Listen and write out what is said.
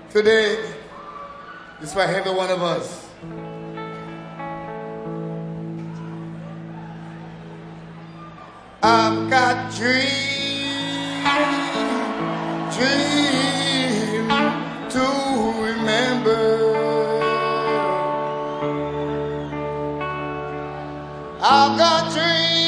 Today, it's for every one of us. I've got dreams to remember. I've got dreams